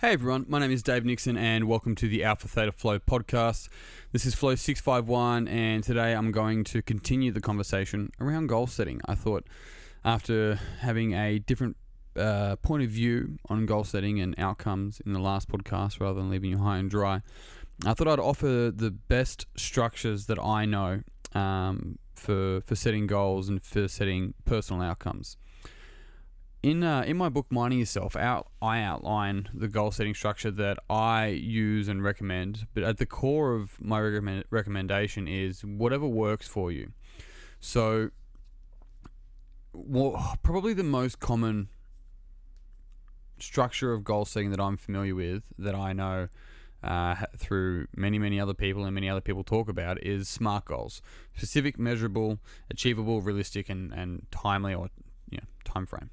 Hey everyone, my name is Dave Nixon and welcome to the Alpha Theta Flow podcast. This is Flow 651 and today I'm going to continue the conversation around goal setting. I thought after having a different point of view on goal setting and outcomes in the last podcast rather than leaving you high and dry, I thought I'd offer the best structures that I know for setting goals and for setting personal outcomes. In my book, Mining Yourself, I outline the goal setting structure that I use and recommend, but at the core of my recommendation is whatever works for you. So, probably the most common structure of goal setting that I'm familiar with, that I know through many other people and many other people talk about, is SMART goals: specific, measurable, achievable, realistic, and timely, or time frame.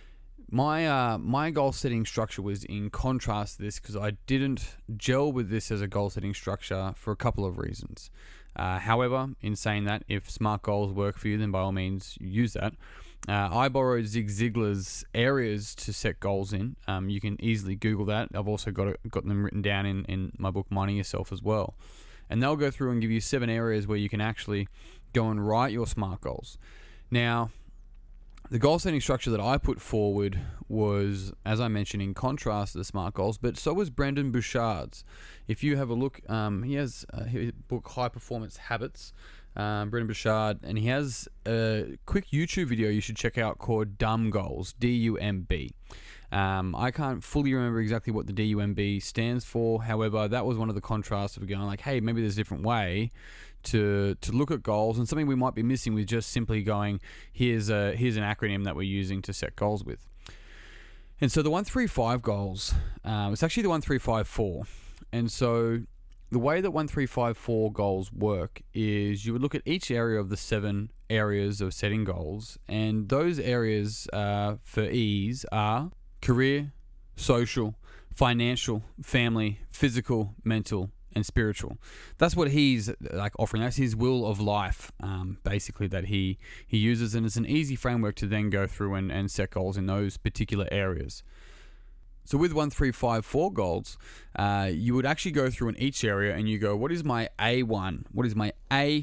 My goal setting structure was in contrast to this because I didn't gel with this as a goal setting structure for a couple of reasons. However, in saying that, if SMART goals work for you, then by all means use that. I borrowed Zig Ziglar's areas to set goals in. You can easily Google that. I've also got them written down in my book, Mining Yourself, as well. And they'll go through and give you 7 areas where you can actually go and write your SMART goals. Now, the goal setting structure that I put forward was, as I mentioned, in contrast to the SMART goals, but so was Brendon Burchard's. If you have a look, he has his book High Performance Habits, Brendon Burchard, and he has a quick YouTube video you should check out called Dumb Goals, D-U-M-B. I can't fully remember exactly what the D-U-M-B stands for. However, that was one of the contrasts of going like, hey, maybe there's a different way to look at goals, and something we might be missing with just simply going, here's an acronym that we're using to set goals with. And so the 135 goals, it's actually the 1354. And so the way that 1354 goals work is you would look at each area of the 7 areas of setting goals, and those areas for ease are career, social, financial, family, physical, mental, and spiritual. That's what he's like offering. That's his will of life, basically, that he uses, and it's an easy framework to then go through and set goals in those particular areas. So with 1354 goals, you would actually go through in each area and you go, what is my A1? What is my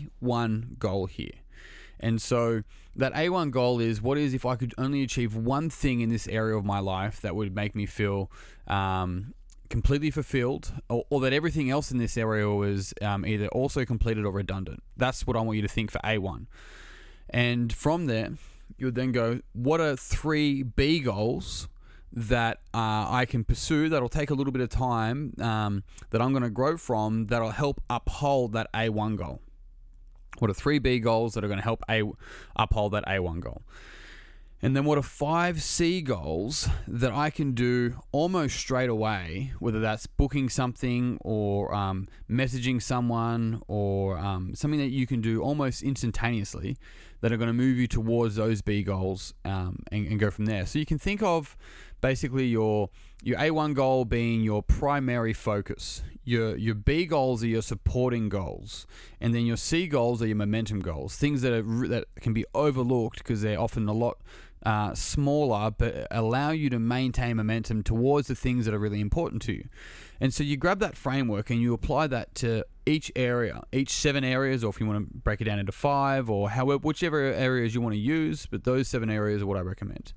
A1 goal here? And so that A1 goal is, what is if I could only achieve one thing in this area of my life that would make me feel completely fulfilled, or that everything else in this area was either also completed or redundant. That's what I want you to think for A1. And from there, you would then go, what are 3 B goals that I can pursue, that'll take a little bit of time, that I'm going to grow from, that'll help uphold that A1 goal? What are 3 B goals that are going to help uphold that A1 goal? And then what are 5 C goals that I can do almost straight away, whether that's booking something or messaging someone or something that you can do almost instantaneously, that are going to move you towards those B goals and go from there. So you can think of basically your A1 goal being your primary focus. Your B goals are your supporting goals, and then your C goals are your momentum goals, things that can be overlooked because they're often a lot smaller, but allow you to maintain momentum towards the things that are really important to you. And so you grab that framework and you apply that to each area, each 7 areas, or if you want to break it down into 5, or however, whichever areas you want to use, but those 7 areas are what I recommend.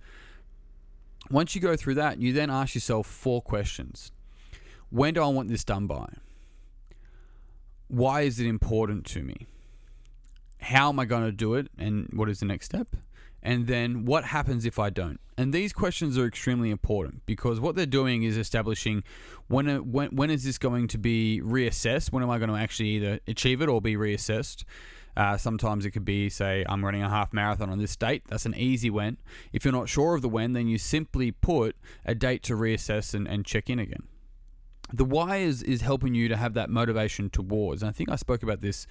Once you go through that, you then ask yourself 4 questions. When do I want this done by? Why is it important to me? How am I going to do it? And what is the next step? And then what happens if I don't? And these questions are extremely important because what they're doing is establishing when is this going to be reassessed? When am I going to actually either achieve it or be reassessed? Sometimes it could be, say, I'm running a half marathon on this date. That's an easy when. If you're not sure of the when, then you simply put a date to reassess and check in again. The why is helping you to have that motivation towards. And I think I spoke about this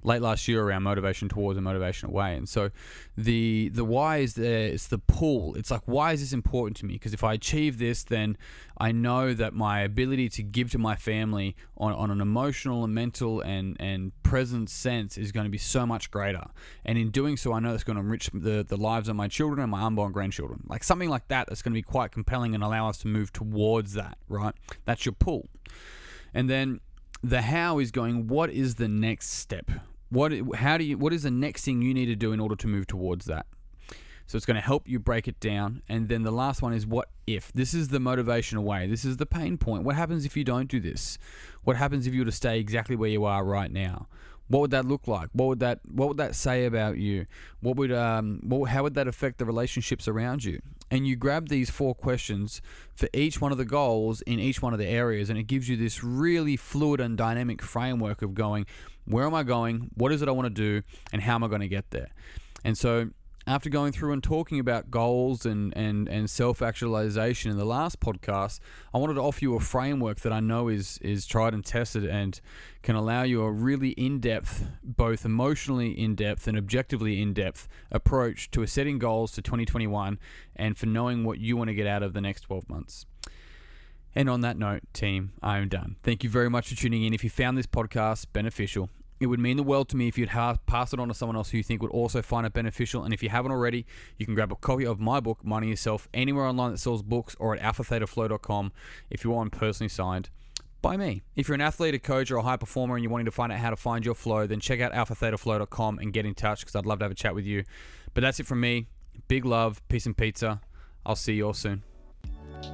late last year around motivation towards and motivation away. And so the why is there. It's the pull. It's like, why is this important to me? Because if I achieve this, then I know that my ability to give to my family on an emotional and mental and present sense is going to be so much greater. And in doing so, I know it's going to enrich the lives of my children and my unborn grandchildren. Like something like that's going to be quite compelling and allow us to move towards that, right? That's your pull. And then the how is going, what is the next step? What is the next thing you need to do in order to move towards that? So it's going to help you break it down. And then the last one is what if. This is the motivation away. This is the pain point. What happens if you don't do this? What happens if you were to stay exactly where you are right now? What would that look like? What would that say about you? How would that affect the relationships around you? And you grab these 4 questions for each one of the goals in each one of the areas, and it gives you this really fluid and dynamic framework of going, where am I going? What is it I want to do? And how am I going to get there? And so after going through and talking about goals and self-actualization in the last podcast, I wanted to offer you a framework that I know is tried and tested and can allow you a really in-depth, both emotionally in-depth and objectively in-depth approach to setting goals to 2021 and for knowing what you want to get out of the next 12 months. And on that note, team, I am done. Thank you very much for tuning in. If you found this podcast beneficial, it would mean the world to me if you'd pass it on to someone else who you think would also find it beneficial. And if you haven't already, you can grab a copy of my book, Minding Yourself, anywhere online that sells books or at alphathetaflow.com if you want personally signed by me. If you're an athlete, a coach, or a high performer and you're wanting to find out how to find your flow, then check out alphathetaflow.com and get in touch because I'd love to have a chat with you. But that's it from me. Big love, peace and pizza. I'll see you all soon.